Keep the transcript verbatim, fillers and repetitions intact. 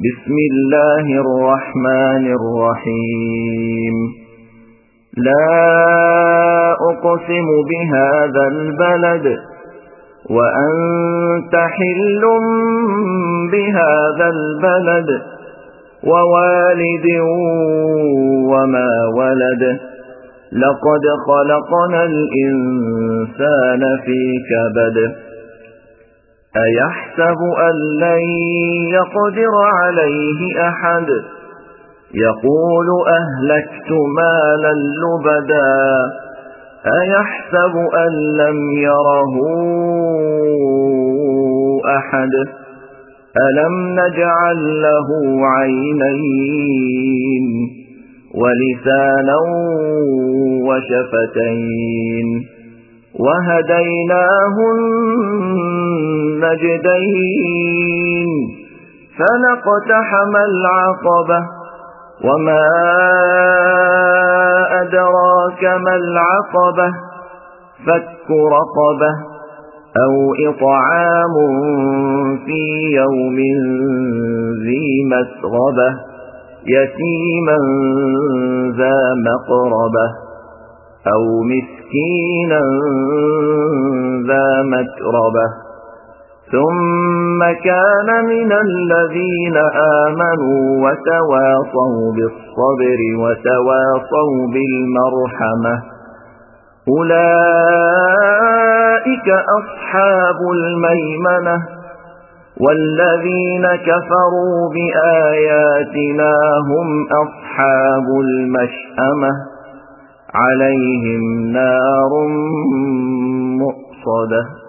بسم الله الرحمن الرحيم لا أقسم بهذا البلد وأنت حل بهذا البلد ووالد وما ولد لقد خلقنا الإنسان في كبد أيحسب أن لن يقدر عليه أحد يقول أهلكت مالا لبدا أيحسب أن لم يره أحد ألم نجعل له عينين ولسانا وشفتين وهديناه النجدين فلاقتحم العقبة وما أدراك ما العقبة فك رقبة أو إطعام في يوم ذي مسغبة يتيما ذا مقربة أو مسكينا ذا متربة ثم كان من الذين آمنوا وتواصوا بالصبر وتواصوا بالمرحمة أولئك أصحاب الميمنة والذين كفروا بآياتنا هم أصحاب المشأمة عليهم نار مؤصدة.